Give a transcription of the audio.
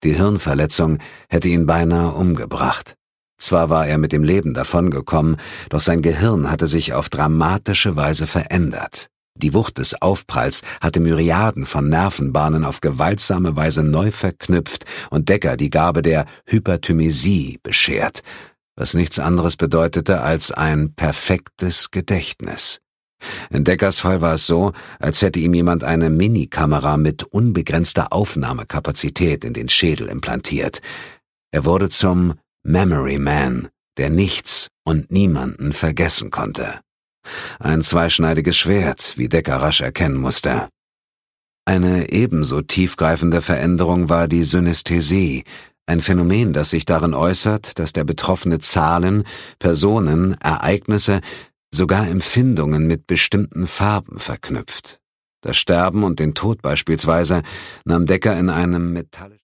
Die Hirnverletzung hätte ihn beinahe umgebracht. Zwar war er mit dem Leben davongekommen, doch sein Gehirn hatte sich auf dramatische Weise verändert. Die Wucht des Aufpralls hatte Myriaden von Nervenbahnen auf gewaltsame Weise neu verknüpft und Decker die Gabe der Hyperthymesie beschert, was nichts anderes bedeutete als ein perfektes Gedächtnis. In Deckers Fall war es so, als hätte ihm jemand eine Minikamera mit unbegrenzter Aufnahmekapazität in den Schädel implantiert. Er wurde zum Memory Man, der nichts und niemanden vergessen konnte. Ein zweischneidiges Schwert, wie Decker rasch erkennen musste. Eine ebenso tiefgreifende Veränderung war die Synästhesie, ein Phänomen, das sich darin äußert, dass der Betroffene Zahlen, Personen, Ereignisse, sogar Empfindungen mit bestimmten Farben verknüpft. Das Sterben und den Tod beispielsweise nahm Decker in einem metallischen